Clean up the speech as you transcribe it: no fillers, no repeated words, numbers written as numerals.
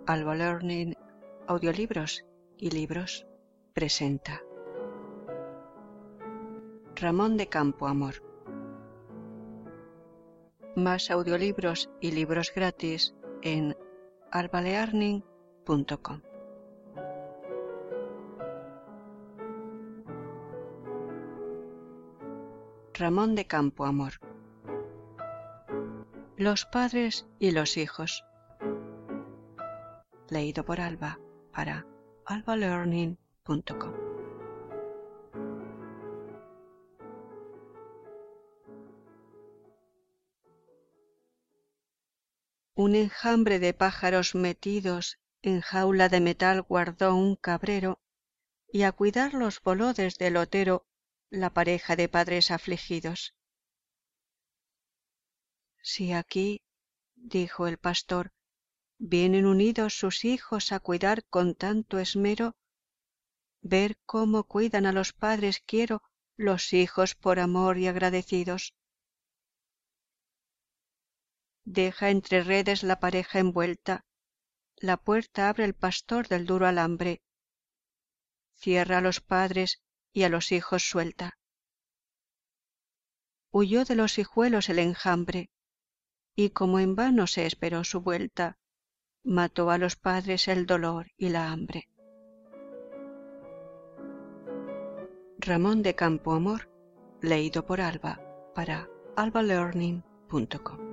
Alba Learning Audiolibros y Libros presenta Ramón de Campoamor. Más audiolibros y libros gratis en albalearning.com. Ramón de Campoamor. Los padres y los hijos. Leído por Alba para albalearning.com. Un enjambre de pájaros metidos en jaula de metal guardó un cabrero, y a cuidarlos voló desde el otero la pareja de padres afligidos. Si aquí, dijo el pastor, vienen unidos sus hijos a cuidar con tanto esmero, ver cómo cuidan a los padres quiero los hijos por amor y agradecidos. Deja entre redes la pareja envuelta, la puerta abre el pastor del duro alambre, cierra a los padres y a los hijos suelta. Huyó de los hijuelos el enjambre, y como en vano se esperó su vuelta, mató a los padres el dolor y la hambre. Ramón de Campoamor, leído por Alba para albalearning.com.